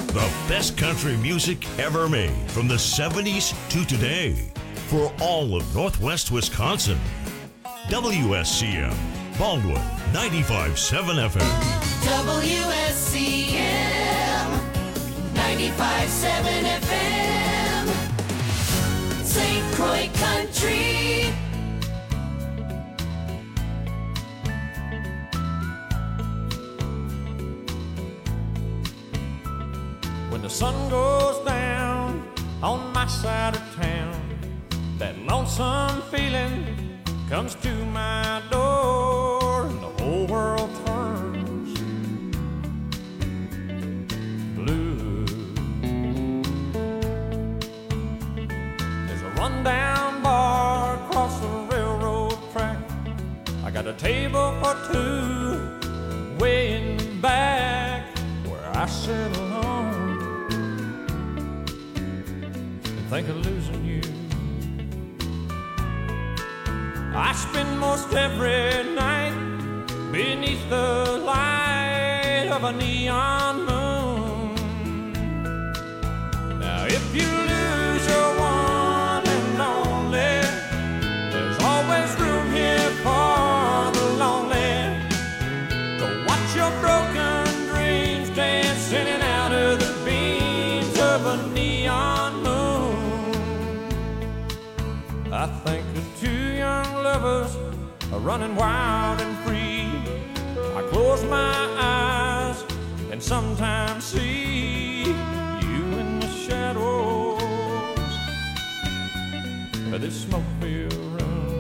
The best country music ever made from the 70s to today for all of Northwest Wisconsin. WSCM, Baldwin, 95.7 FM. WSCM, 95.7 FM. St. Croix Country. When the sun goes down on my side of town, that lonesome feeling comes to my door, and the whole world turns blue. There's a rundown bar across the railroad track. I got a table for two way in the back where I sit alone and think of losing you. I spend most every night beneath the light of a neon moon. Now if you lose your one and only, there's always room here for the lonely to watch your broken dreams dancing in and out of the beams of a neon moon. I think of two young lovers are running wild and free. I close my eyes and sometimes see you in the shadows of this smoke-filled room.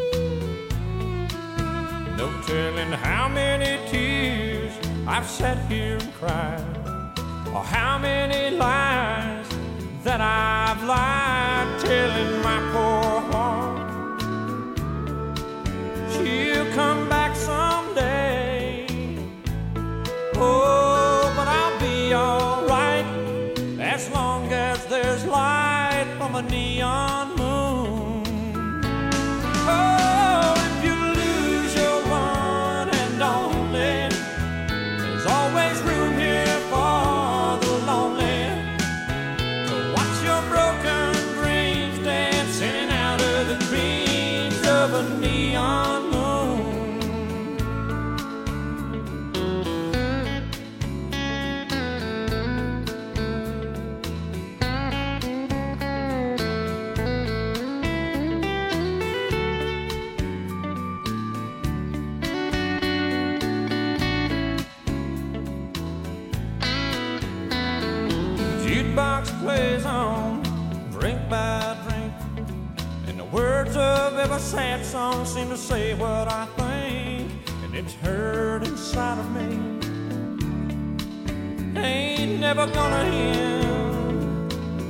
No telling how many tears I've sat here and cried, or how many lies that I've lied, telling my poor heart she'll come back someday. Oh, but I'll be alright as long as there's light from a neon moon. Oh, if you lose your one and only, there's always room here for the lonely to watch your broken dreams dancing in and out of the dreams of a neon moon. Jukebox plays on, drink by drink, and the words of every sad song seem to say what I think, and it's hurt inside of me. Ain't never gonna end.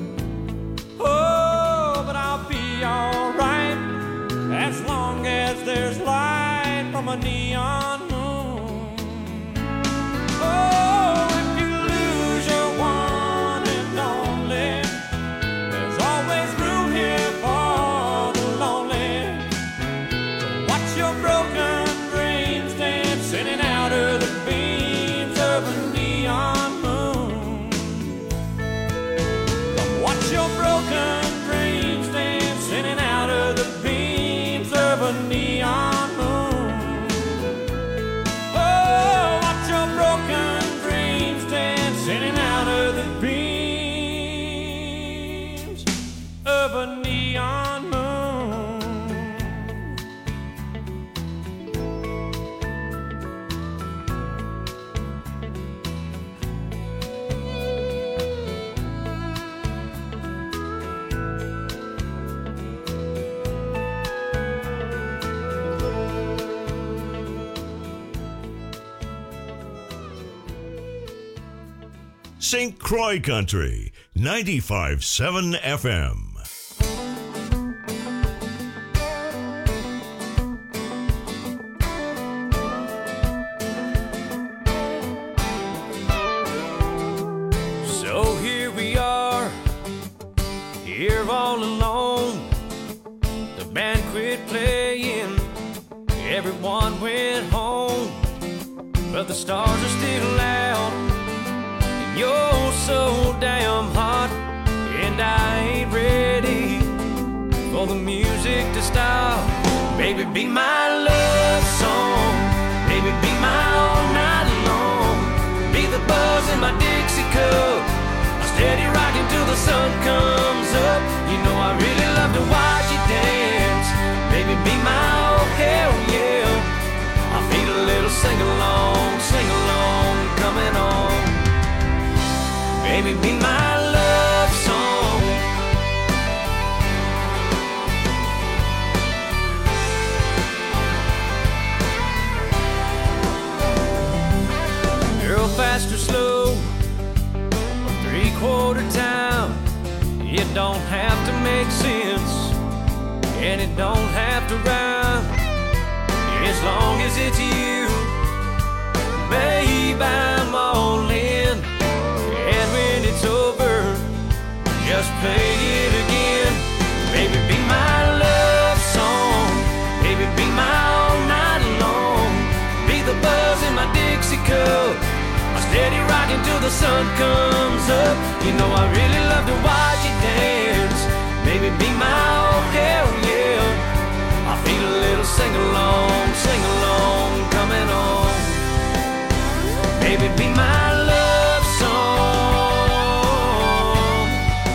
Oh, but I'll be alright as long as there's light from a neon moon. Oh, if you lose your one and only, there's always room here for the lonely to watch your broken dreams dance in and out of the beams of a neon moon. Come watch your broken dreams dance in and out of the beams of a neon moon. Oh, watch your broken dreams dance in and out of the beams of a neon moon. St. Croix Country, 95.7 FM. So here we are, here all alone. The band quit playing, everyone went home, but the stars are still out. You're so for the music to stop. Baby, be my love song. Baby, be my all night long. Be the buzz in my Dixie cup. I steady rocking till the sun comes up. You know I really love to watch you dance. Baby, be my oh hell yeah. I feel a little sing along coming on. Baby, be my love song. Girl, fast or slow, or three-quarter time, it don't have to make sense, and it don't have to rhyme, as long as it's you. Babe, I'm all in, and when it's over, just play it again. Baby, be my love song. Baby, be my all night long. Be the buzz in my Dixie cup. I steady rocking till the sun comes up. You know I really love to watch you dance. Baby, be my oh hell yeah. I feel a little sing along coming on. Baby, be my love song.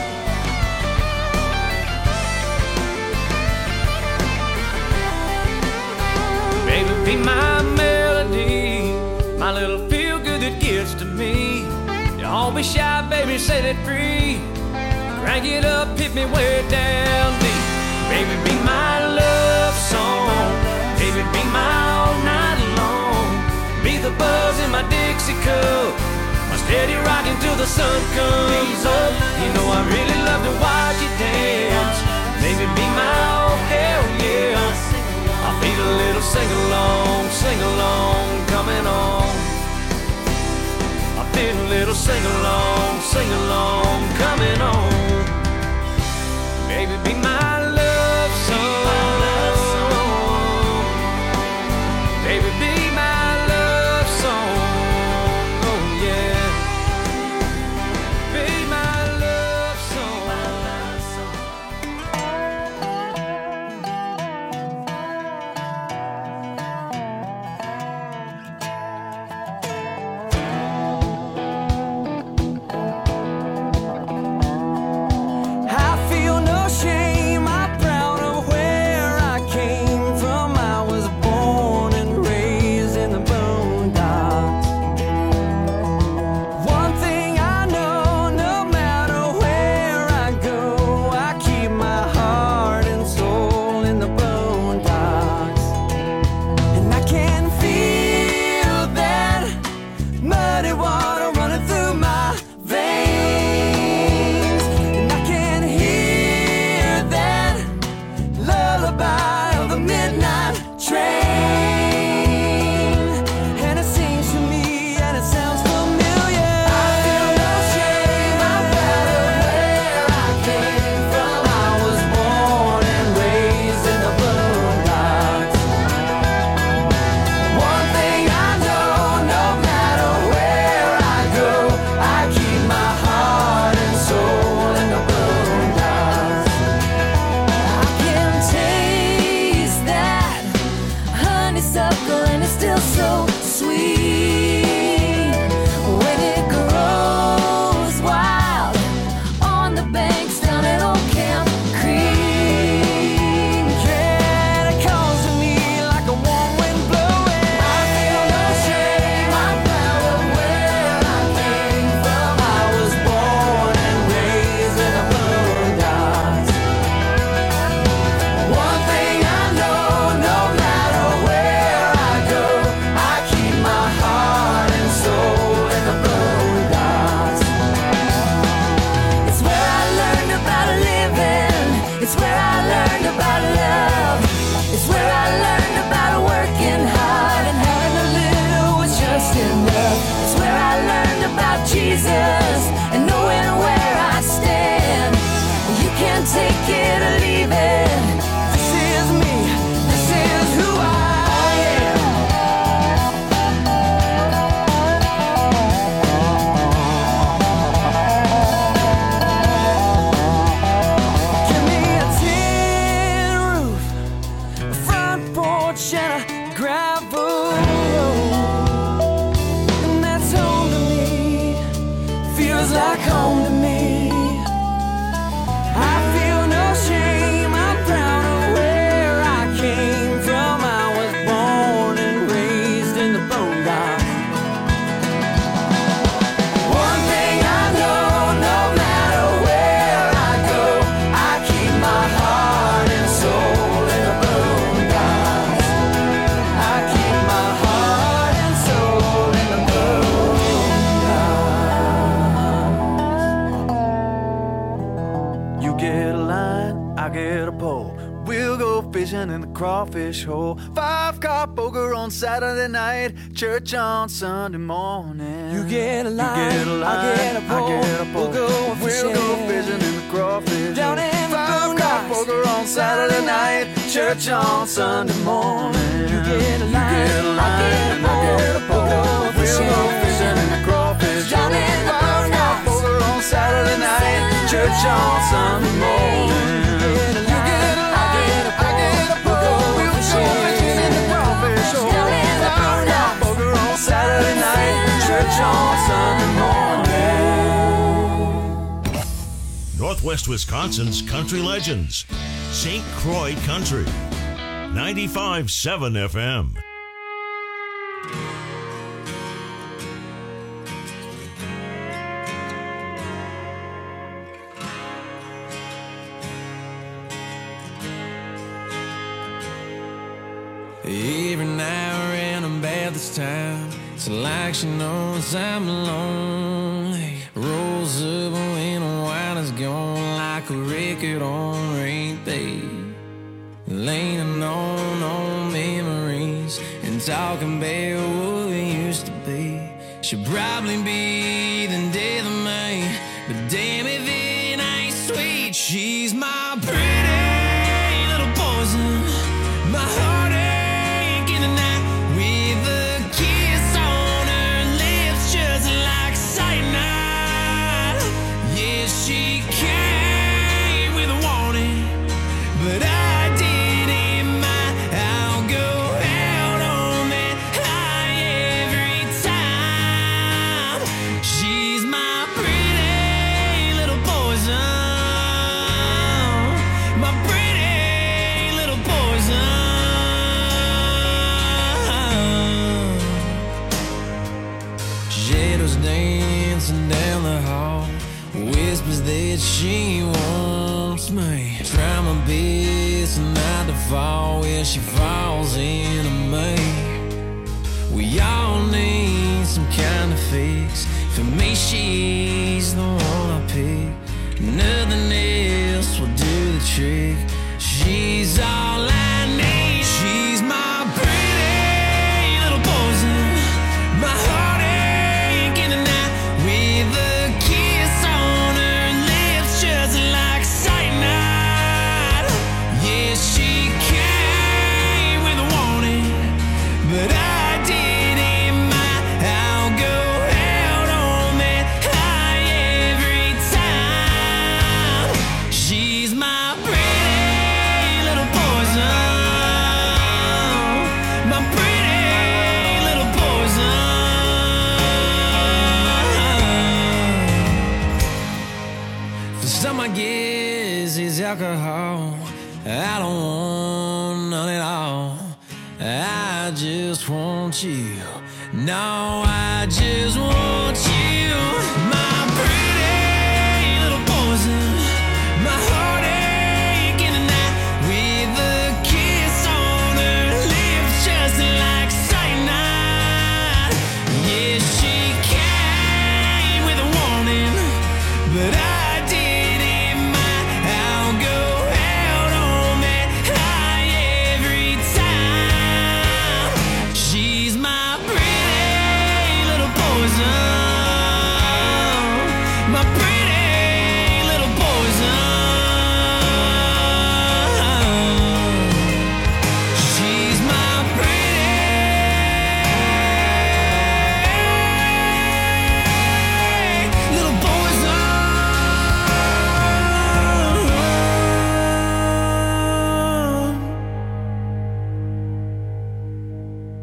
Baby, be my melody, my little feel good that gets to me. Don't be shy, baby, set it free. Crank it up, hit me way down deep. Baby, be my love song. Baby, be my all night long. Be the buzz in my Dixie cup. I steady rocking till the sun comes up. You know I really love to watch you dance. Baby, be my oh hell yeah. I feel a little sing along coming on. I feel a little sing along coming on. Baby, be my love song. Baby, be my love song. Oh yeah. Be my love song. feels like home to me. I feel no shame, I'm proud of where I came from. I was born and raised in the boondocks. One thing I know, no matter where I go, I keep my heart and soul in the boondocks. I keep my heart and soul in the boondocks. You get a line, I get a pole. We'll go fishing in the crawfish hole. 5-car poker on Saturday night, church on Sunday morning. You get a line, I get a pole. We'll go fishing in the crawfish down in the 5-car poker on Saturday night, church on Sunday morning. You get a line, I get a pole. We'll go fishing in the crawfish down in the 5-car poker on Saturday night, church on Sunday morning. Saturday night, church on Sunday morning. Northwest Wisconsin's country legends. St. Croix Country. 95.7 FM. Every now and about this time, it's like she knows I'm lonely. Rolls up when the wine is gone, like a record on repeat. Leaning on memories and talking about what we used to be. She'll probably be the death of me, but damn if it ain't sweet. She's my pretty little poison, my heartache in the night, with a kiss on her lips just like cyanide. Yeah, she came with a warning, but I didn't mind. I'll go out on that high every time. She's my pretty little poison, my pretty little poison. Shadows dancing down the hall, whispers that she wants me. Try my best not to fall where she falls into me. We all need some kind of fix. For me, she's the one I pick. Nothing else will do the trick. She's all I need. She's my pretty little poison, my heartache in the night, with a kiss on her lips just like cyanide. Yeah, she came with a warning, but I didn't mind. I'll go out on that high every time. She's my pretty little poison, my pretty little poison. For some, I guess it's alcohol. I don't want none at all. I just want you. No, I just want you. My pretty little poison, my heartache in the night, with a kiss on her lips just like cyanide. Yeah, she came with a warning, but I didn't mind. I'll go out on that high every time. She's my pretty little poison, my pretty little poison. She's my pretty little poison.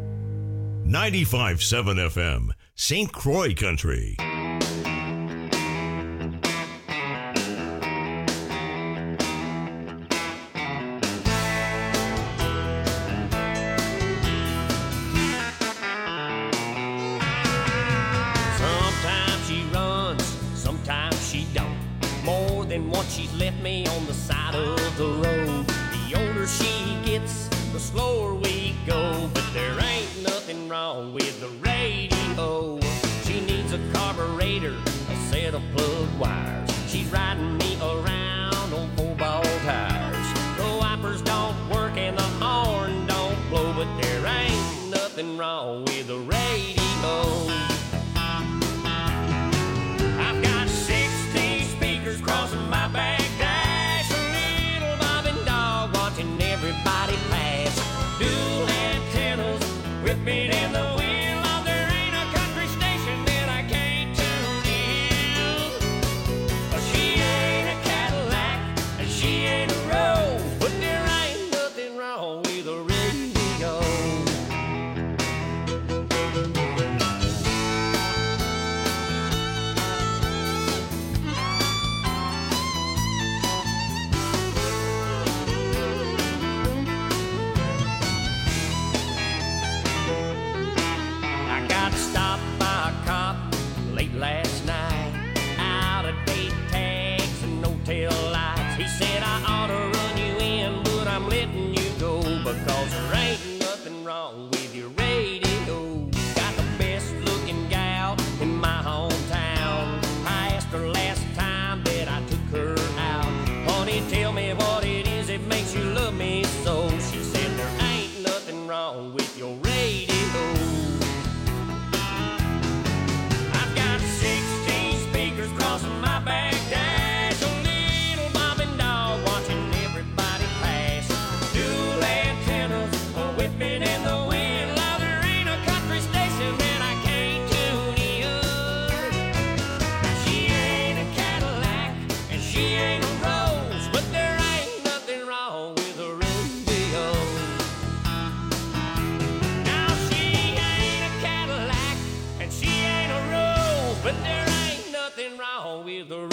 95.7 FM, St. Croix Country. and once she's left me on the side of the road. The older she gets, the slower we go, but there ain't nothing wrong with the radio. She needs a carburetor, a set of plug wires. She's riding me around on 4-ball tires. The wipers don't work and the horn don't blow, but there ain't nothing wrong with the radio. I've got 60 speakers crossing my back dash, a little bobbing dog watching everybody pass. Dual antennas whipping in the wind. Oh, there ain't a country station that I can't tune in. She ain't a Cadillac and she ain't a Rose, but there ain't nothing wrong with the radio. I got stopped by a cop late last night, out of date tags and no tail lights. He said I ought to run you in, but I'm letting you go because there ain't nothing wrong with your radio. Got the best looking gal in my hometown. I asked her last time that I took her out, honey, tell me what it is that makes you love me so. She said there ain't nothing wrong with your radio. I've got 16 speakers crossing my back dash, a little bobbing dog watching everybody pass. Dual antennas whipping in the wind. Now there ain't a country station that I can't tune in. She ain't a Cadillac and she ain't a Rose, but there ain't nothing wrong with the radio. Now she ain't a Cadillac and she ain't a Rose, but there ain't nothing wrong with the radio.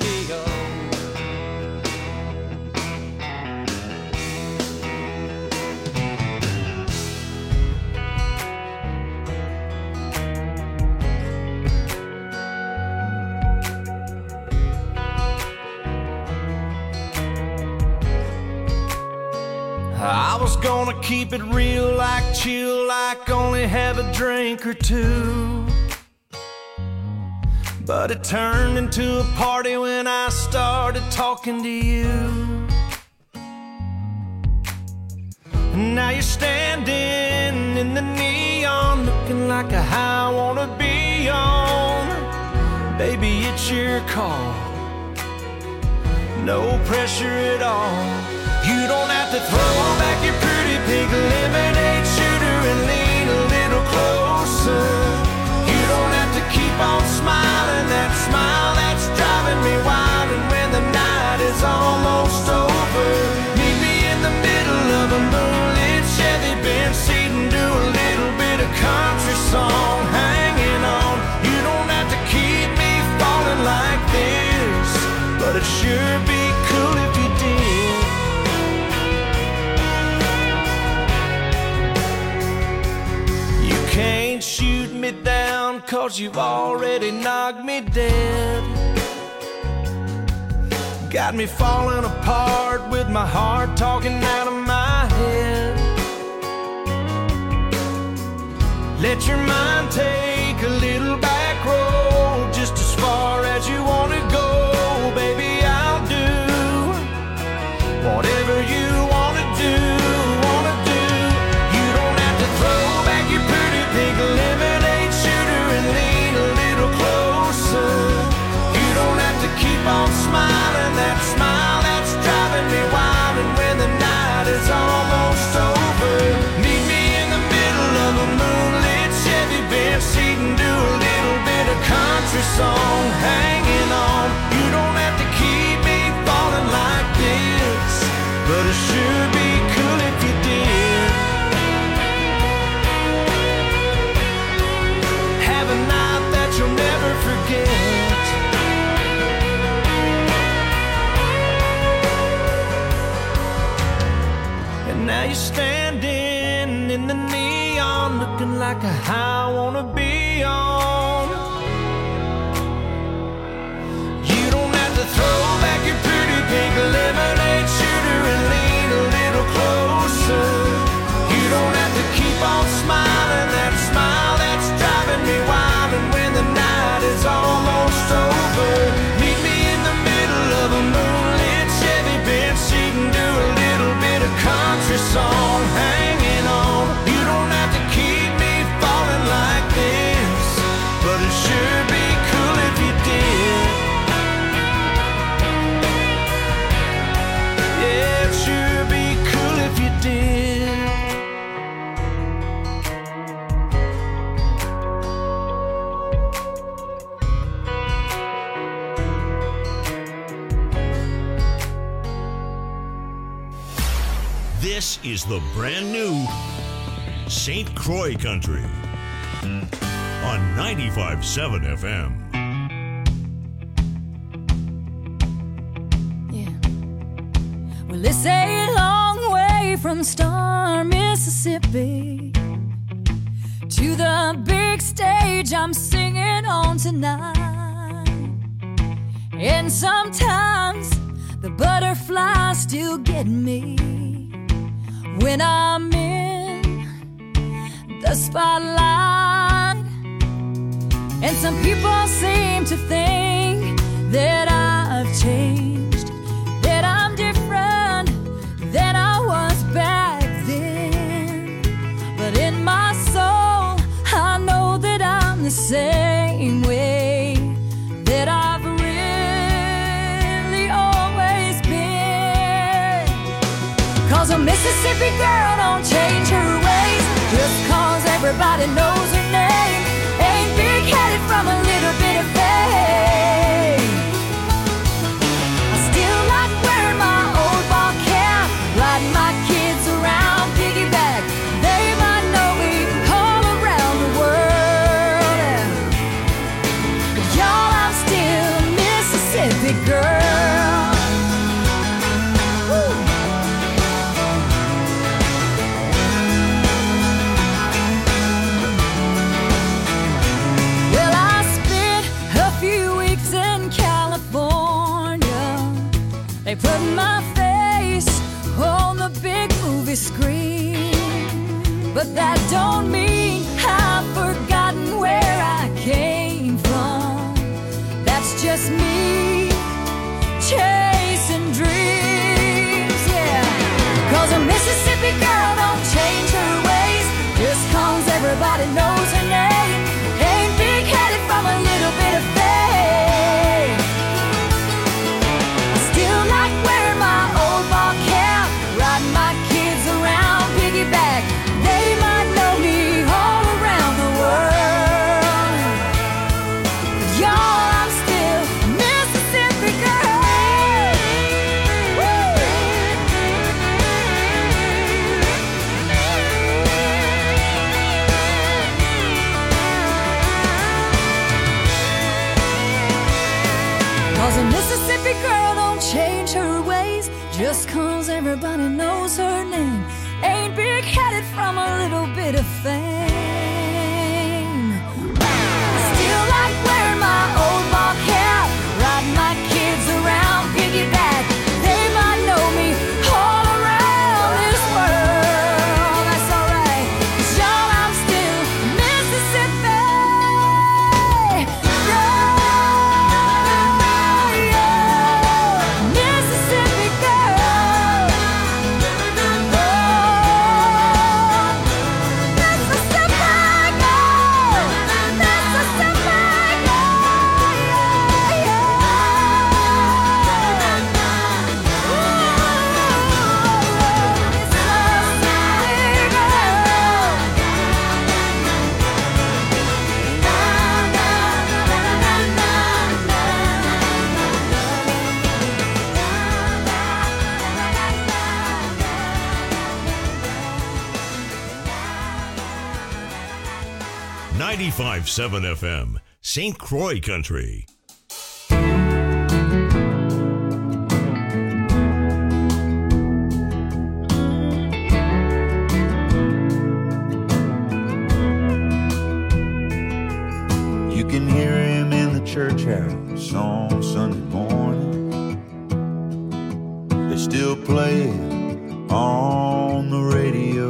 I was gonna keep it real, like chill, like only have a drink or two, but it turned into a party when I started talking to you. And now you're standing in the neon, looking like a high I wanna be on. Baby, it's your call, no pressure at all. You don't have to throw back your pretty pink lemonade shooter and lean a little closer. You don't have to keep on smiling, that smile that's driving me wild. And when the night is almost over, meet me in the middle of a moonlit Chevy Benz seat and do a little bit of country song, hanging on. You don't have to keep me falling like this, but it'd sure be cool if you did. Can't shoot me down 'cause you've already knocked me dead. Got me falling apart with my heart talking out of my head. Let your mind take a little back road, just as far as you want to go. Baby, I'll do whatever you want to do. You don't have to throw back your pink lemonade shooter and lean a little closer. You don't have to keep on smiling, that smile that's driving me wild. And when the night is almost over, meet me in the middle of a moonlit Chevy Benz seat and do a little bit of country song, hanging on. You don't have to keep me falling like this, but it sure be cool if you did. Have a night that you'll never forget. And now you're standing in the neon, looking like a high I wanna be on. You don't have to throw back your This is the brand new St. Croix Country on 95.7 FM. Yeah. Well, it's a long way from Star, Mississippi to the big stage I'm singing on tonight. And sometimes the butterflies still get me when I'm in the spotlight. And some people seem to think that I've changed, that I'm different than I was back then. But in my soul, I know that I'm the same way that I've really always been. 'Cause a Mississippi girl don't change her ways just 'cause everybody knows her name. Ain't big-headed from a little bit of fame. I still like wearing my old ball cap, riding my kids around piggyback. They might know me all around the world. But y'all, I'm still a Mississippi girl. Woo. Well, I spent a few weeks in California. They put my face on the big movie screen. But that don't mean I've forgotten where I came from. That's just me chasing dreams, yeah. 'Cause a Mississippi girl don't change her ways just 'cause everybody knows her name. Ain't big-headed from a little bit of fame. I still like wearing my old ball cap, riding my kids around piggyback. They might know me all around the world. But y'all, I'm still a Mississippi girl. Woo! 'Cause a Mississippi girl don't change her ways just 'cause everybody knows her name. Ain't big-headed from a little bit of fame. I still like wearing my old ball cap, riding my kids around piggyback. They might know me all around this world. That's alright, 'cause y'all, I'm still Mississippi girl. Mississippi girl. .95.7 FM, St. Croix Country. You can hear him in the church house on Sunday morning. They still play it on the radio.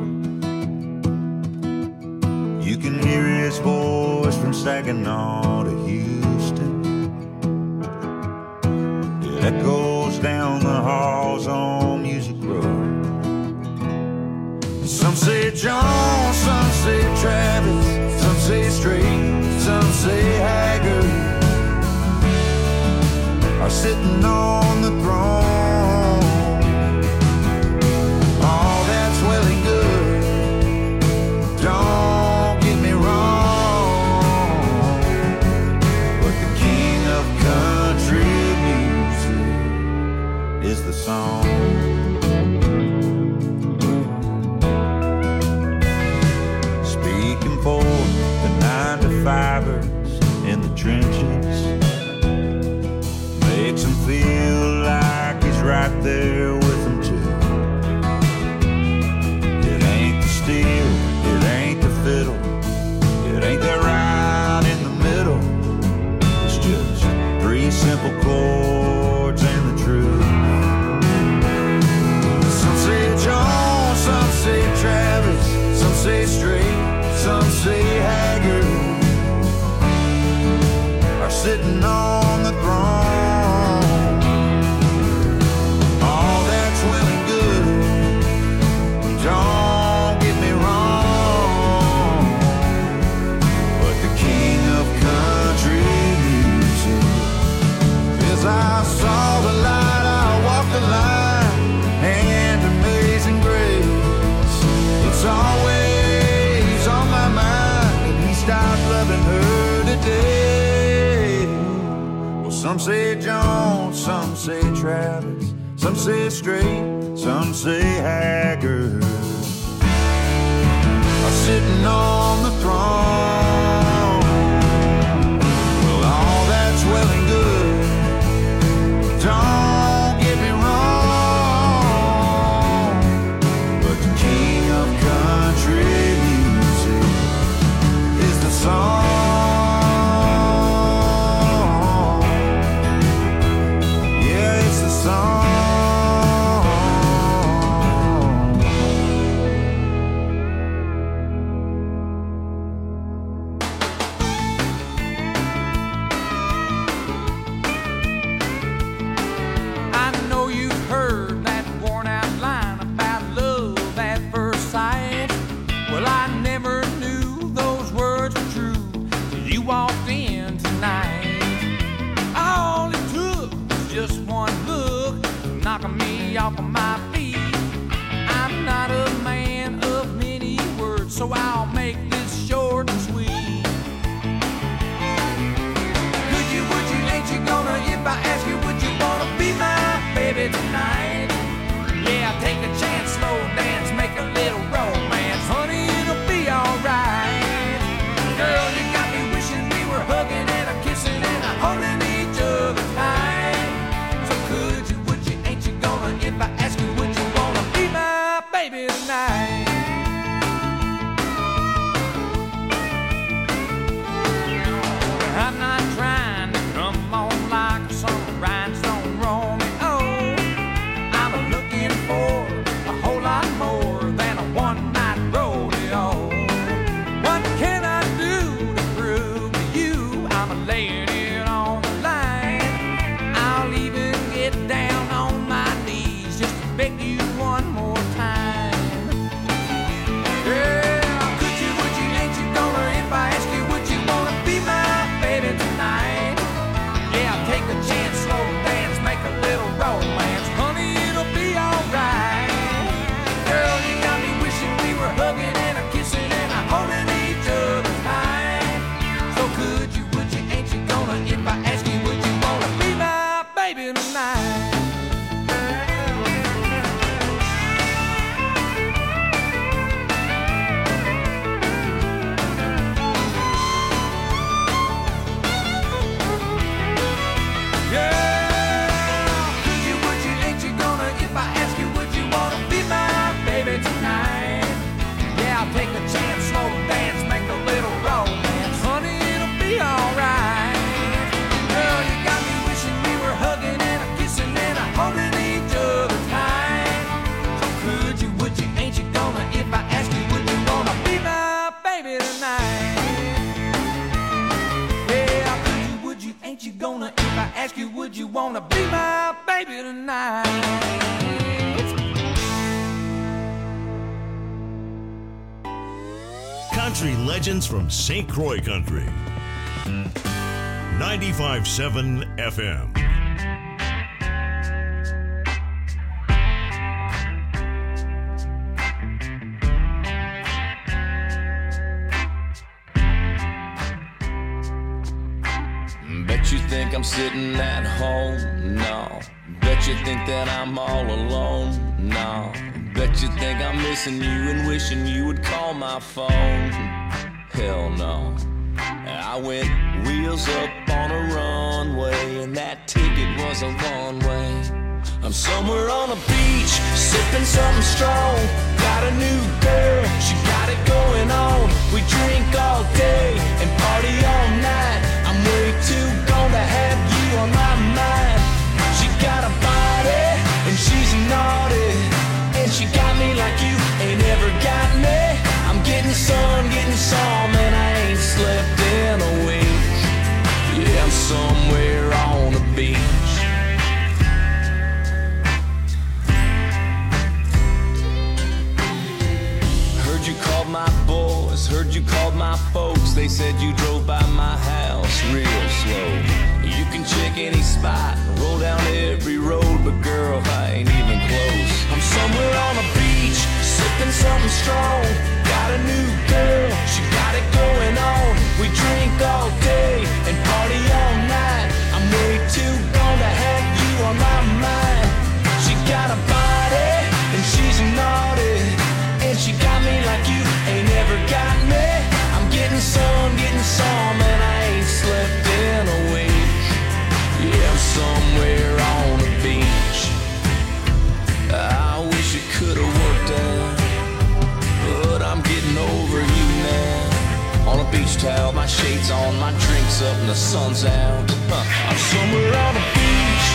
You can hear his voice from Saginaw to Houston. It echoes down the halls on Music Road. Some say John, some say Travis, some say Straight, some say Haggard are sitting on the throne. All that's well and good. Don't get me wrong, but the king of country music is the song. makes him feel like he's right there with them too. It ain't the steel, it ain't the fiddle, it ain't that right in the middle. It's just three simple chords and the truth. Some say Jones, some say Travis, some say Strait, some say Haggard are sitting on the throne. All that's well and good, don't get me wrong, but the king of country music is I saw the light, I walked the line, and Amazing Grace, it's always on my mind, and he stopped loving her today. Well, some say Jones, some say Travis, some say Strait, some say Haggard are sitting on the throne. Well, all that's well and good, don't get me wrong, but the king of country music is the song. Yeah, it's the song. I know you've heard that worn out line about love at first sight. Well, I never knew those words were true till you walked in tonight. All it took was just one look, knocking me off of my feet. I'm not a man of many words, so I'll make this short and sweet. Could you, would you, ain't you gonna, if I ask you, would you wanna be my baby tonight? Yeah, take a chance, slow dance, make a little romance. Honey, it'll be alright. Girl, you got me wishing we were hugging and a kissing and a holding each other tight. So could you, would you, ain't you gonna, if I ask you, would you wanna be my baby tonight? I'm not trying to come on like some rhinestone Romeo. I'm looking for a whole lot more than a one-night rodeo. What can I do to prove to you I'm laying it on the line? I'll even get down on my knees just to beg you one more time. Yeah, could you, would you, ain't you gonna, if I ask you, would you wanna be my baby tonight? Yeah, take a chance, slow dance, make a little romance. Honey, it'll be alright. Girl, you got me wishing we were hugging and a kissing and a holding each other tight. So could you, would you, ain't you gonna, if I ask you, would you wanna be my baby tonight? Yeah, could you, would you, ain't you gonna, if I ask you, would you wanna be my baby tonight? Yeah, I'll take a chance, slow dance, make a little romance. Honey, it'll be alright. Girl, you got me wishing we were hugging and a kissing and a holding each other tight. So could you, would you, ain't you gonna, if I ask you, would you wanna be my baby tonight? Yeah, could you, would you, ain't you gonna, if I ask you, would you wanna be my baby tonight? Country legends from St. Croix Country. 95.7 FM. Bet you think I'm sitting at home? No. Bet you think that I'm all alone? No. Bet you think I'm missing you and wishing you would call my phone? Hell no. I went wheels up on a runway and that ticket was a one-way. I'm somewhere on a beach, sipping something strong. Got a new girl, she got it going on. We drink all day and party all night. I'm way too gone to have you on my mind. She got a body and she's naughty, and she got me like you ain't ever got me. I'm getting sun, getting some, and I ain't slept in a week. Yeah, I'm somewhere on the beach. Heard you called my boys, heard you called my folks. They said you drove by my house real slow. You can check any spot, roll down every road, but girl, I ain't even close. I'm somewhere on a beach, sipping something strong. Got a new girl, she got it going on. We drink all day and party all night. I'm way too gone to have you on my mind. She got a body and she's naughty, and she got me like you ain't ever got me. I'm getting some, and I ain't slept in a week. Yeah, I'm somewhere on the beach. I wish it could've worked out, but I'm getting over you now. On a beach towel, my shades on, my drinks up, and the sun's out. I'm somewhere on the beach.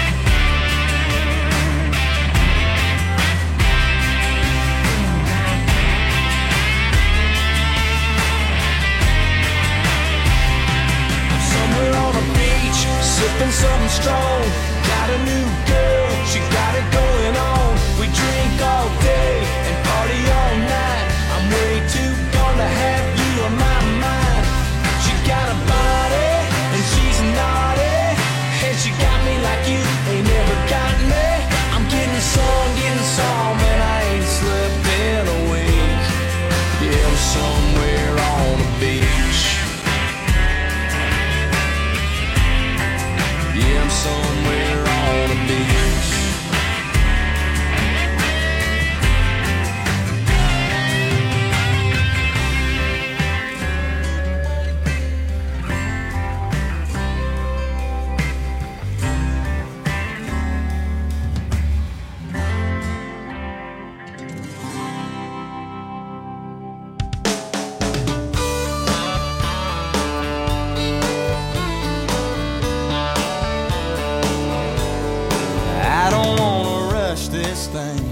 I'm somewhere on the beach, sipping something strong. Got a new girl, she got it going on. We drink all day and party all night. I'm way too gone to have you on my mind. She got a body and she's naughty, and she got me like you ain't never got me. I'm getting some, and I ain't slept in a week. Yeah, I'm somewhere on the beach. Yeah, I'm somewhere on the beach. I don't wanna rush this thing.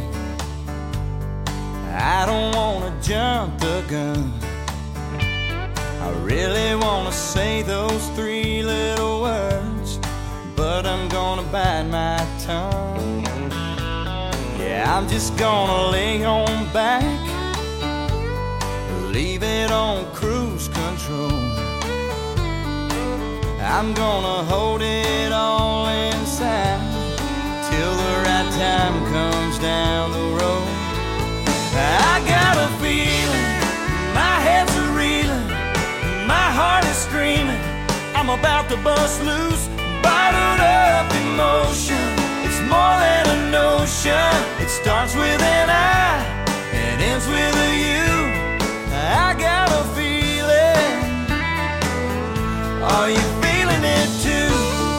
I don't wanna jump the gun. I really wanna say those three little words, but I'm gonna bite my tongue. Yeah, I'm just gonna lay on back, leave it on cruise control. I'm gonna hold it all inside till the right time comes down the road. I got a feeling, my head's a reeling, my heart is screaming. I'm about to bust loose, bottled up emotion. It's more than a notion. It starts with an I and ends with a you. I got a feeling. Are you feeling it too?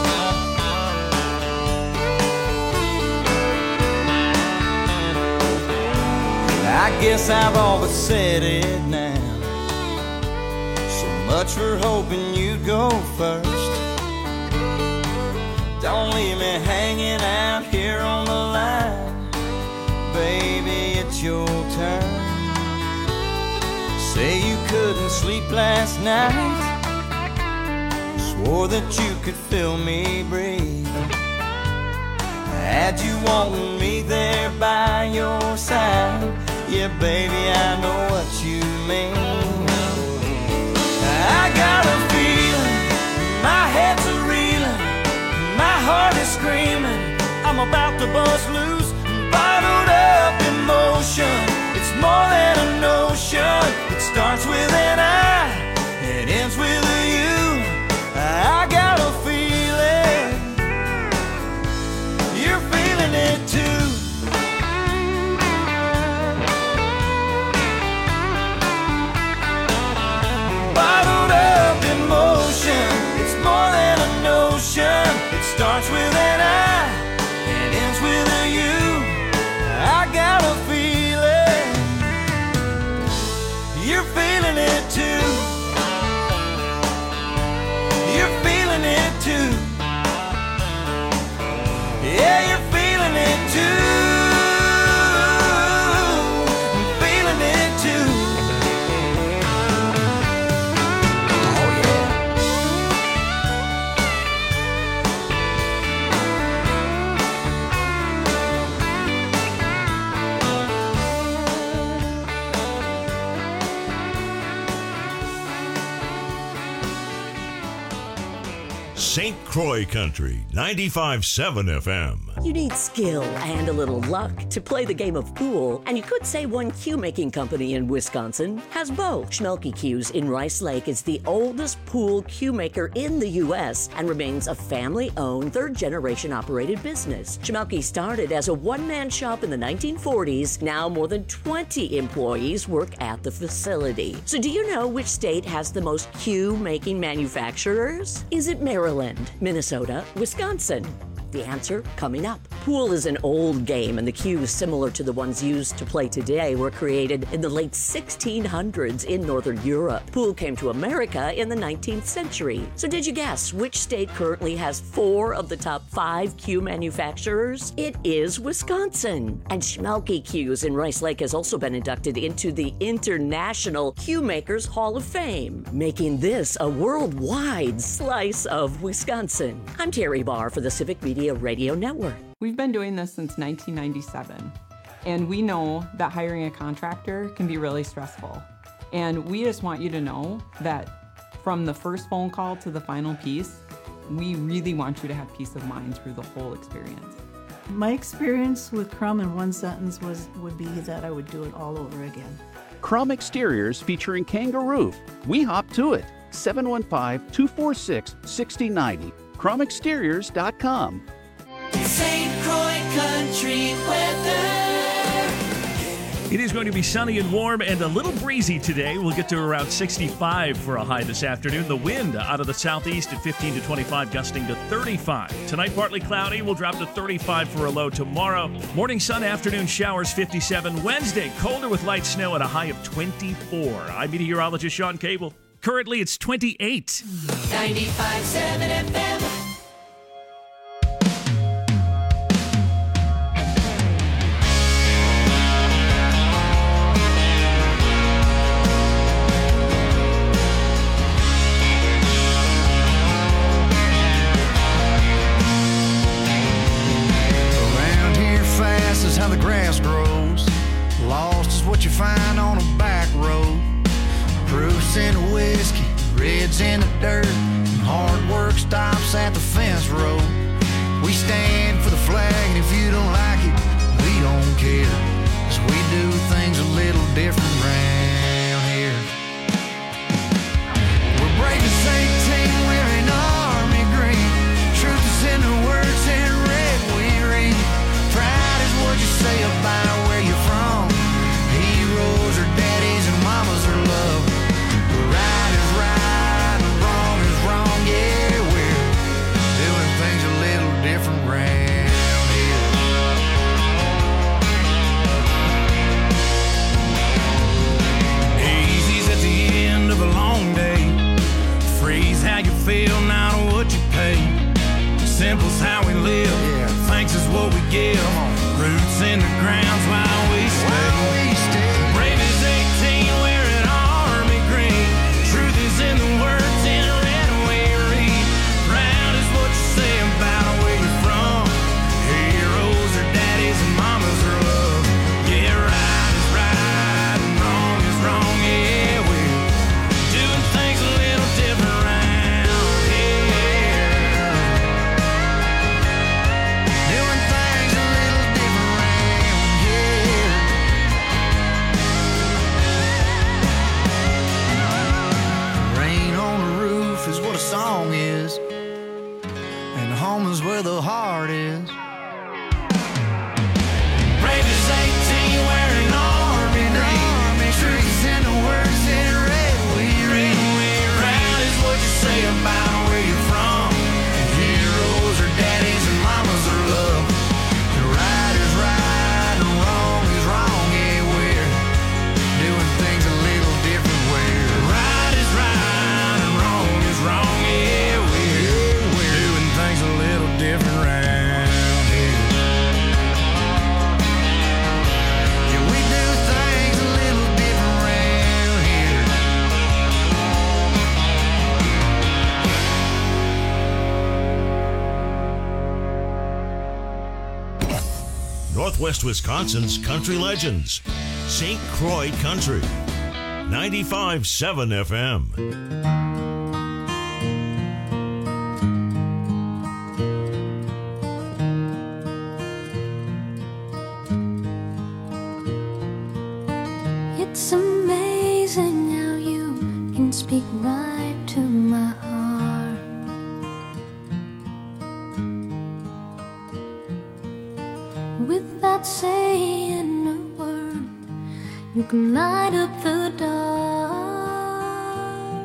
I guess I've all but said it now. So much for hoping you'd go first. Don't leave me hanging out here on the line. Baby, it's your turn. Say you couldn't sleep last night, swore that you could feel me breathe. Had you wanting me there by your side, yeah, baby, I know what you mean. I got a feeling, my head's a reeling, my heart is screaming. I'm about to bust loose, bottled up emotion. It's more than a notion. It starts with an I, it ends with a you. I got a feeling, you're feeling it too. Bottled up emotion, it's more than a notion. It starts with an Yeah, you're feeling it too. Feeling it too. Oh yeah. St. Croix Country, 95.7 FM. You need skill and a little luck to play the game of pool, and you could say one cue-making company in Wisconsin has both. Schmelke Cues in Rice Lake is the oldest pool cue maker in the U.S. and remains a family-owned, third-generation operated business. Schmelke started as a one-man shop in the 1940s. Now more than 20 employees work at the facility. So do you know which state has the most cue-making manufacturers? Is it Maryland, Minnesota, Wisconsin? The answer coming up. Pool is an old game, and the cues, similar to the ones used to play today, were created in the late 1600s in Northern Europe. Pool came to America in the 19th century. So did you guess which state currently has 4 of the top 5 cue manufacturers? It is Wisconsin. And Schmelke Cues in Rice Lake has also been inducted into the International Cue Makers Hall of Fame, making this a worldwide slice of Wisconsin. I'm Terry Barr for the Civic Media Radio Network. We've been doing this since 1997, and we know that hiring a contractor can be really stressful. And we just want you to know that from the first phone call to the final piece, we really want you to have peace of mind through the whole experience. My experience with Crum in one sentence would be that I would do it all over again. Crum Exteriors featuring Kangaroo. We hop to it. 715-246-6090. CrumExteriors.com. St. Croix Country weather. It is going to be sunny and warm and a little breezy today. We'll get to around 65 for a high this afternoon. The wind out of the southeast at 15 to 25, gusting to 35. Tonight, partly cloudy. We'll drop to 35 for a low tomorrow. Morning sun, afternoon showers, 57. Wednesday, colder with light snow at a high of 24. I'm meteorologist Sean Cable. Currently, it's 28. 95.7 FM. Around here fast is how the grass grows. Lost is what you find on a back road. Proofs in the whiskey, reds in the dirt, and hard work stops at the fence road. We stand for the flag, and if you don't like it, we don't care, 'cause we do things a little different round here. We're brave as 18, wearing army green. Truth is in the words in red we read. Pride is what you say about where you're from. Heroes are daddies and mamas are love. Right is right and wrong is wrong, yeah, we're doing things a little different round here. Easy's at the end of a long day. Freeze how you feel, not what you pay. Simple's how we live, thanks is what we give. Roots in the ground's why we stay. Brave as 18, wearing army green. Truth is in the words in red we read. Proud is what you say about where you're from. Heroes are daddies and mamas are love. Yeah, right is right and wrong is wrong. Yeah, we're doing things a little different round here. Doing things a little different round here. Rain on the roof is what a song is, and home is where the heart is. Brave as 18, wearing army green. Truth in the words in red we read. Proud is what you say about where you're from. Heroes are daddies and mamas are love. Right is right and wrong is wrong, yeah, we're doing things a little different where. Right is right and wrong is wrong, yeah, we're doing things a little different round here. Northwest Wisconsin's country legends. St. Croix Country. 95.7 FM. It's amazing how you can speak right to my heart. Without saying a word, you can light up the dark.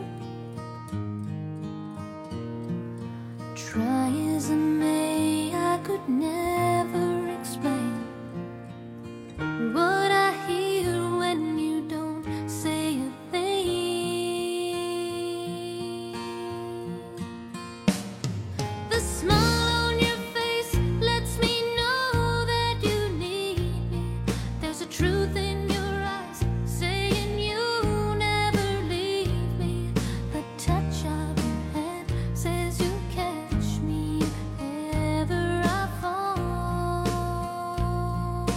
Try as I may, I could never explain what I hear when you don't say a thing. The smile on your face lets me know that you need me. There's a truth in your eyes saying you never leave me. The touch of your hand says you catch me if ever I fall.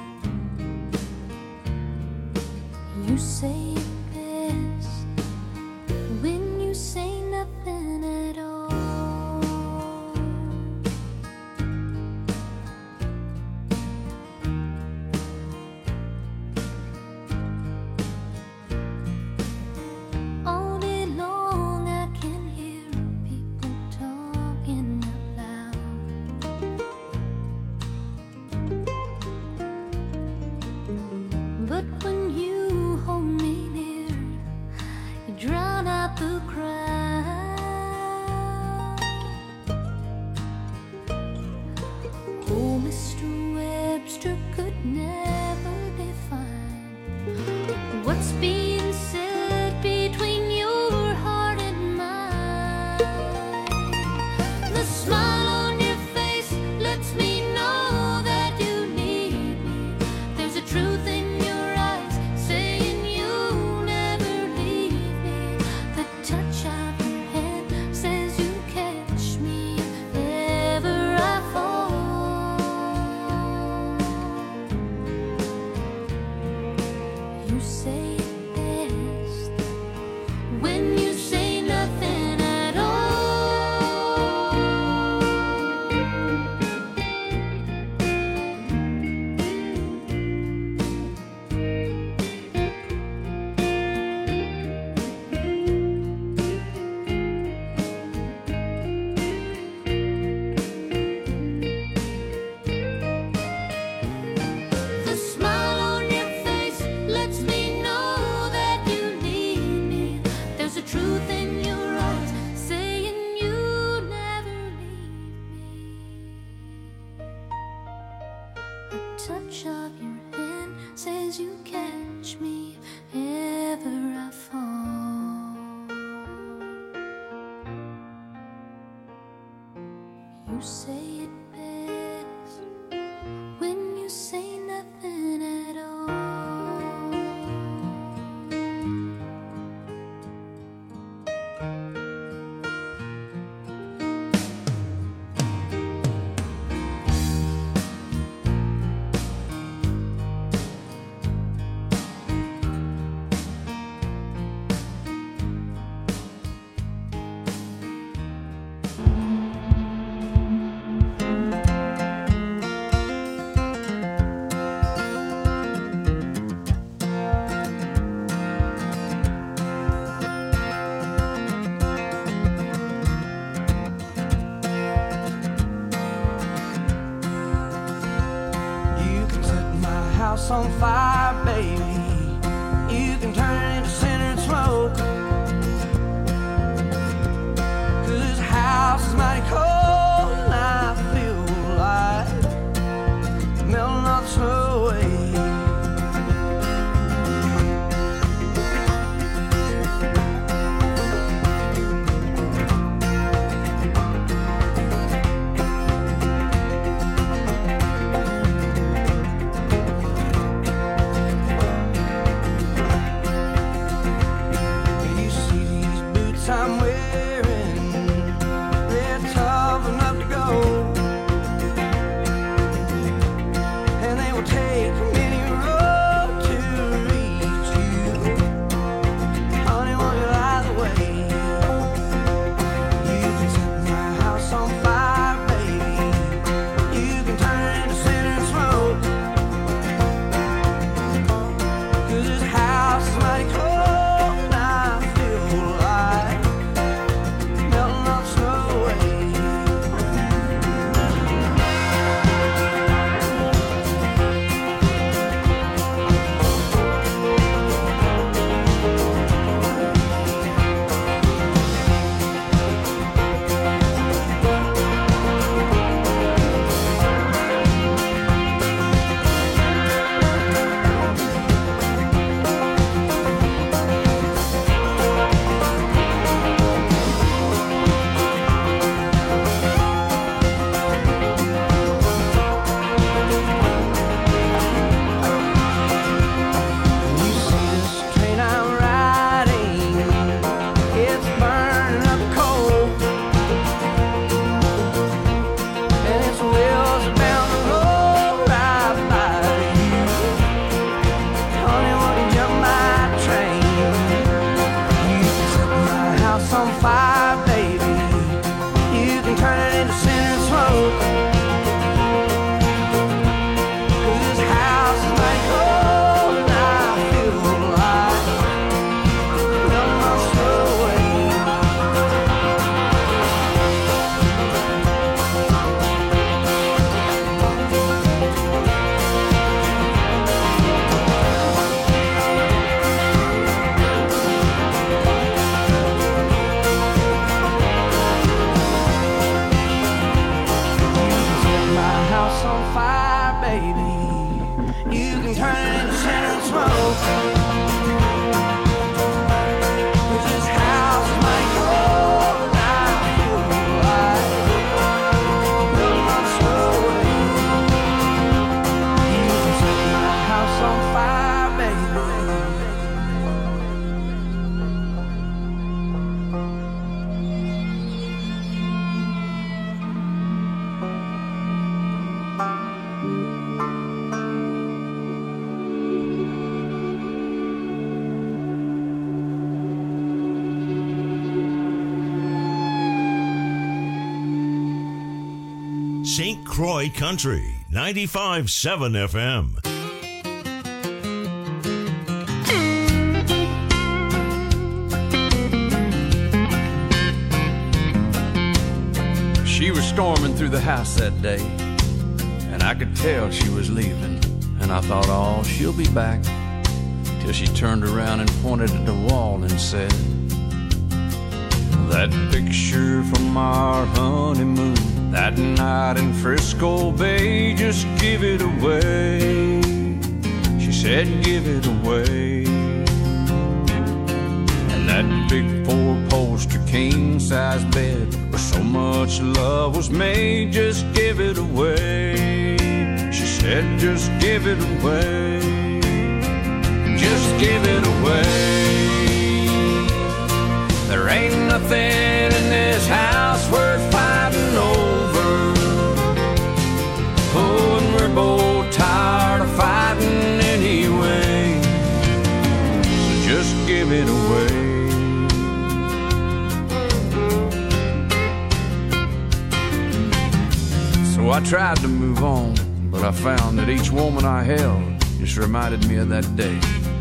You say it best when you say nothing at all. All day long I can hear people talking out loud. But when you hold me near, you drown out the crowd. Oh, Mr. Webster could never define what's being said between your heart and mine. The smile on your face lets me know that you need me. There's a truth in your eyes saying you never leave me. The touch of your hand says you catch me if ever I fall. You say it best when you say nothing at all. The smile on your face lets me know that you need me. There's a truth in your eyes saying you never leave me. A touch of your hand says you catch me if ever I fall. You say it best when you say nothing at all. You can set my house on fire, baby. You can turn it into cinder and smoke. 'Cause this house is mighty cold and I feel like melting all the snow away. smoke. 'Cause this house might go now. Build my soul. You can set my house on fire, baby. St. Croix Country, 95.7 FM. She was storming through the house that day, and I could tell she was leaving. And I thought, oh, she'll be back. Till she turned around and pointed at the wall and said, that picture from our honeymoon, that night in Frisco Bay, just give it away. She said, give it away. And that big four-poster king-size bed where so much love was made, just give it away. She said, just give it away. Just give it away. There ain't nothing in this house worth fighting over. Oh, and we're both tired of fighting anyway. So just give it away. So I tried to move on, but I found that each woman I held just reminded me of that day.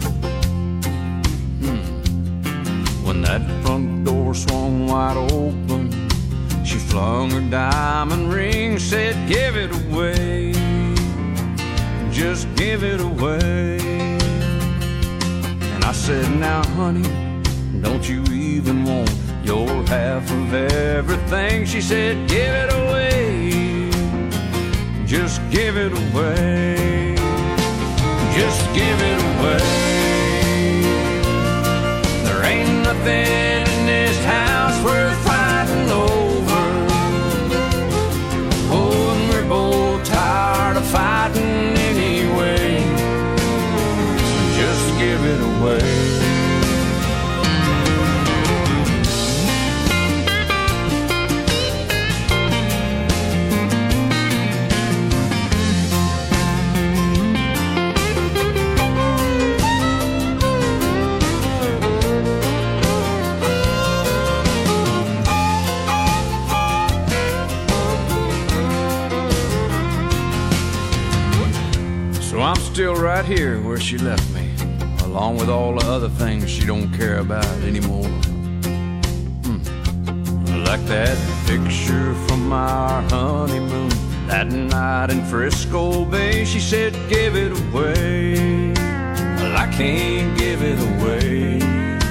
When that front door swung wide open, she flung her diamond ring, said, give it away. Just give it away. And I said, now honey, don't you even want your half of everything? She said, give it away. Just give it away. Just give it away. There ain't nothing in this house worth fighting over. Oh, and we're both tired of fighting anyway. So just give it away. I'm still right here where she left me, along with all the other things she don't care about anymore. Like that picture from our honeymoon, that night in Frisco Bay. She said, give it away. Well, I can't give it away.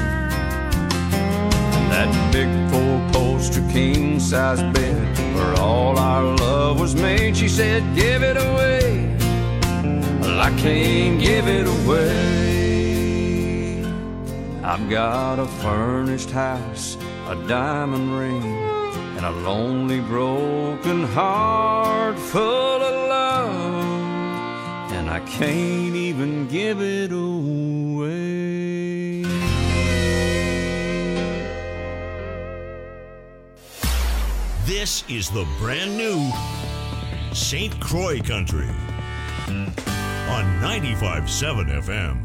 That big four-poster king-size bed where all our love was made. She said, give it away. I can't give it away. I've got a furnished house, a diamond ring, and a lonely broken heart full of love, and I can't even give it away. This is the brand new St. Croix Country on 95.7 FM.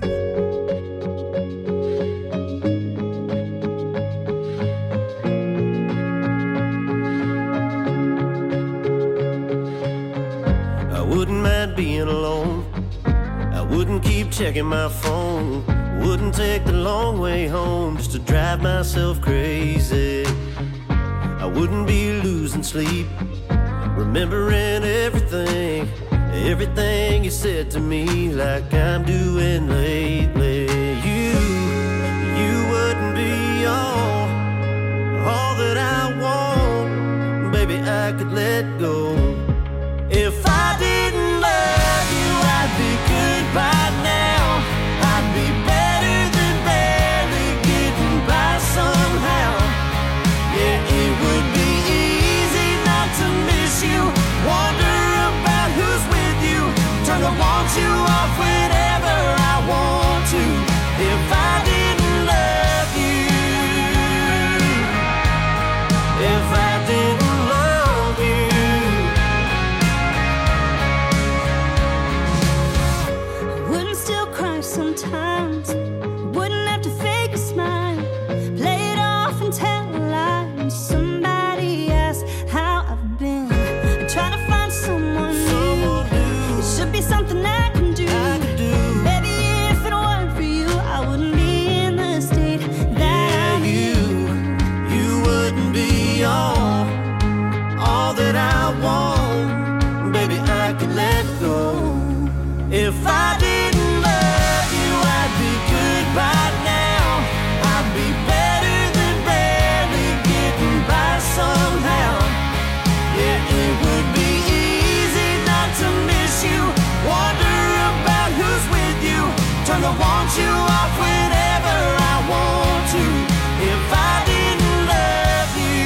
I wouldn't mind being alone. I wouldn't keep checking my phone. Wouldn't take the long way home just to drive myself crazy. I wouldn't be losing sleep, remembering everything you said to me, like I'm doing lately. You wouldn't be all that I want. Baby, I could let go. If I didn't love you, I'd be good by now. want you off whenever I want to. If I didn't love you, if I didn't love you, I wouldn't still cry sometimes. Wouldn't have to fake a smile, play it off and tell a lie. When somebody asks how I've been, I try to find someone new. It should be something I can do. Baby, if it weren't for you, I wouldn't be in the state that I'm in. you wouldn't be all that I want. Baby, I could let go. If I didn't love you, I'd be good by now. I'd be better than barely getting by somehow. Yeah, it would be easy not to miss you. Wonder about who's with you. Turn to want you off whenever I want to. If I didn't love you,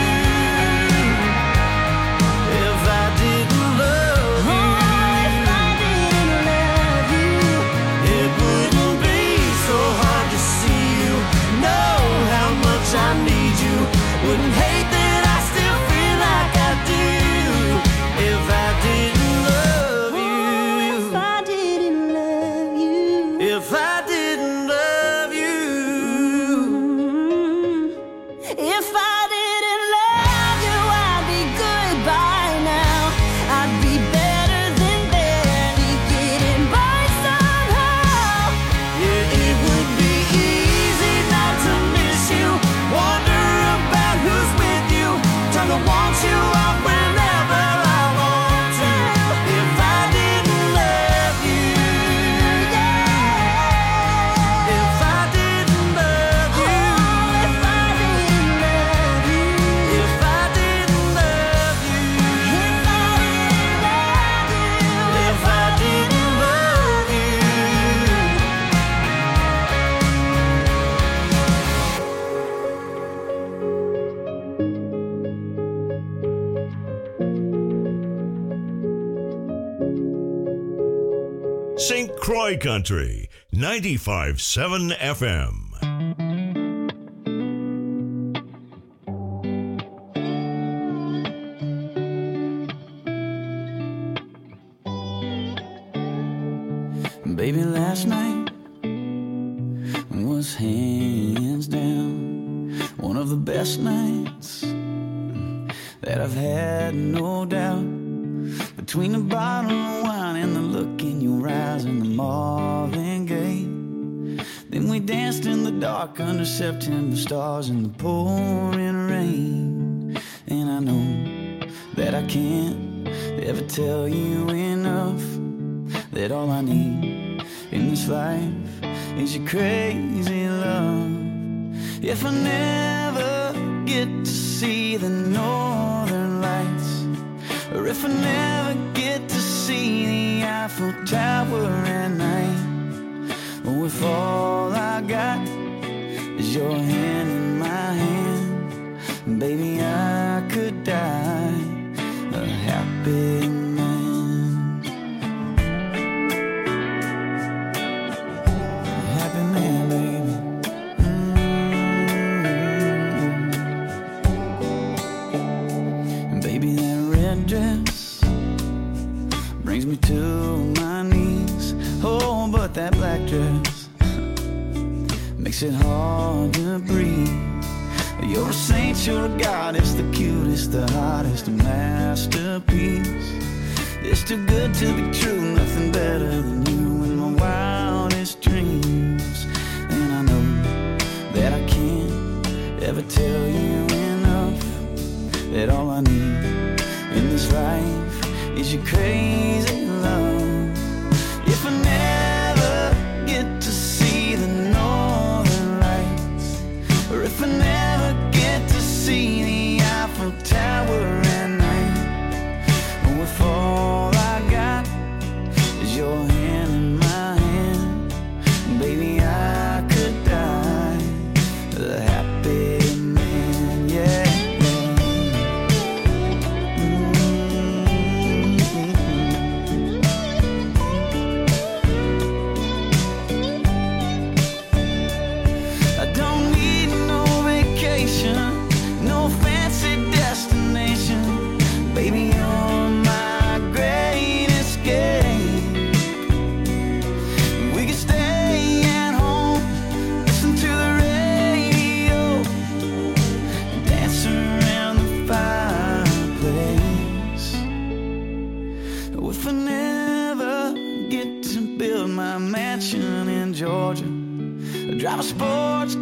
if I didn't love you, If I didn't love you, it wouldn't be so hard to see you. Know how much I need you. Wouldn't hate that I still feel like I do. If I didn't love you, if I didn't love you, if I didn't love you, if I didn't love you, I'd be good by now. I'd be better than barely getting by somehow. yeah, it would be easy not to miss you. Wonder about who's with you. Turn to want you off whenever I want to. If I didn't love you, if I didn't love you, If I didn't love you, if I didn't love you, if I didn't love you, if I didn't love you. St. Croix Country, 95.7 FM. Baby, last night was hands down one of the best nights that I've had, no doubt. Between the bottle of wine and the look in your eyes and the Marvin Gaye, then we danced in the dark under September stars in the pouring rain. And I know that I can't ever tell you enough that all I need in this life is your crazy love. If I never get to see the northern lights, or if I never get to see the Eiffel Tower at night, or if all I got is your hand in my hand, baby, I could die a happy man. Happy man, baby. Baby, that red dress brings me to my knees. Oh, but that black dress makes it hard to breathe. You're a saint, you're a goddess, the cutest, the hottest, a masterpiece. It's too good to be true, nothing better than you in my wildest dreams. And I know that I can't ever tell you enough that all I need in this life is your crazy love. If I never get to see the northern lights, or if I never get to see the Eiffel Tower at night, or if all I got is your hand in my hand, baby, I could die a happy man, yeah. if I never get to build my mansion in Georgia, drive a sports